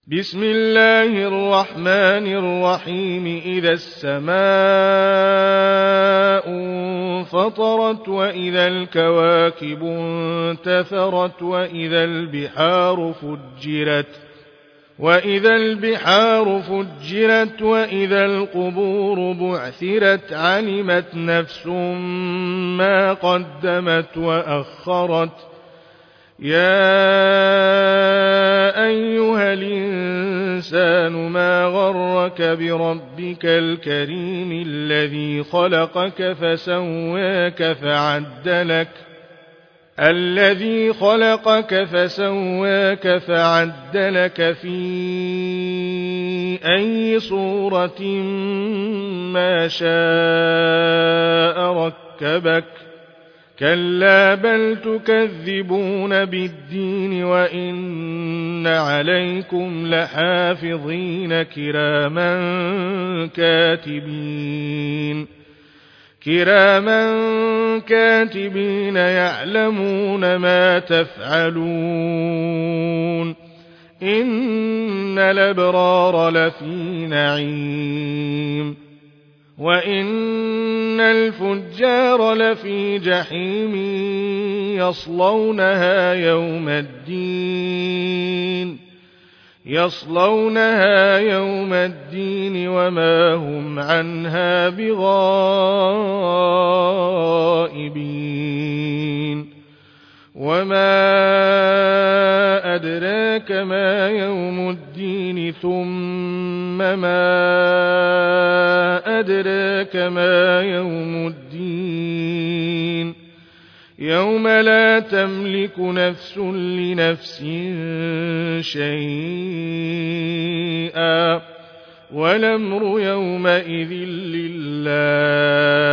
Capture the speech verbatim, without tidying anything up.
بسم الله الرحمن الرحيم إذا السماء انفطرت وإذا الكواكب انتثرت وإذا البحار فجرت وإذا البحار فجرت وإذا القبور بعثرت علمت نفس ما قدمت وأخرت يا أيها الإنسان ما غرك بربك الكريم الذي خلقك فسواك فعدلك الذي خلقك فسواك فعدلك في أي صورة ما شاء ركبك كلا بل تكذبون بالدين وإن عليكم لحافظين كراما كاتبين كراما كاتبين يعلمون ما تفعلون إن الأبرار لفي نعيم وإن الفجار لفي جحيم يصلونها يوم الدين يصلونها يوم الدين وما هم عنها بغائبين وما أدراك ما يوم الدين ثم ما أدراك ما يوم الدين يوم لا تملك نفس لنفس شيئا والأمر يومئذ لله